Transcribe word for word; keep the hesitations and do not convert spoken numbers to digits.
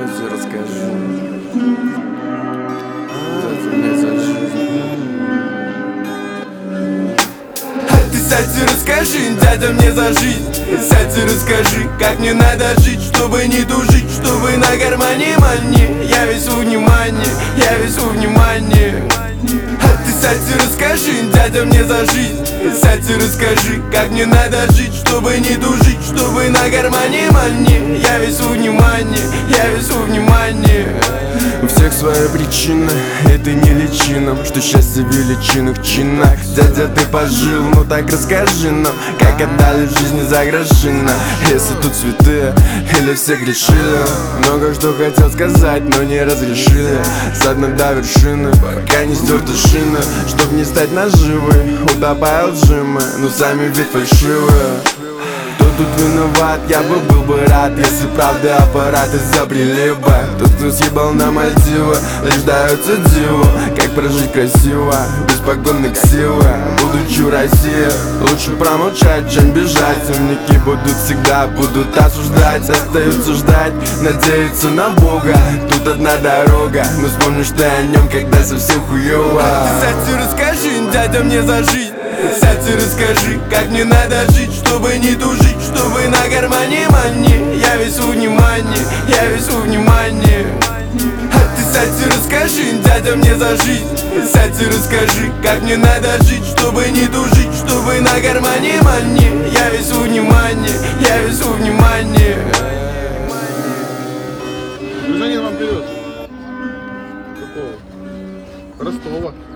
Дядя, расскажи, дядя, мне за жизнь. А ты сядь и расскажи, дядя, мне за жизнь. Сядь и расскажи, как мне надо жить, чтобы не тужить, чтобы на кармане мани. Я весь во внимании, я весь во внимании. А ты сядь и расскажи, дядя, мне за жизнь. Сядь и расскажи, как мне надо жить, чтобы не тужить, чтобы на кармане мани. Я весь во внимании, я весь во внимании. У всех свои причины, это не личина, что счастье в величинах чинах. Дядя, ты пожил, ну так расскажи нам, как отдали в жизни за грошина. Если тут святые или все грешили, много что хотел сказать, но не разрешили. С дна до вершины, пока не стерты шины, чтоб не стать наживой, утопая лжимы, но сами ведь фальшивые. Кто тут виноват, я бы был бы рад, если правда аппараты изобрели бы. Тот, кто съебал на Мальдивы, лишь дается диву, как прожить красиво, без погонных силы. Будучи в России, лучше промолчать, чем бежать. Умники будут всегда, будут осуждать. Остается ждать, надеяться на Бога. Тут одна дорога, но вспомнишь ты о нем, когда совсем хуёво. Сядь и расскажи, дядя, мне за жизнь. Сядь и расскажи, как мне надо жить, чтобы не тужить, чтобы на кармане мани. Я весь во внимании, я весь во внимании. А ты сядь и расскажи, дядя, мне за жизнь. Сядь и расскажи, как мне надо жить, чтобы не тужить, чтобы на кармане мани. Я весь во внимании, я весь во внимании. Гражданин вам привез. Какого? Ростова.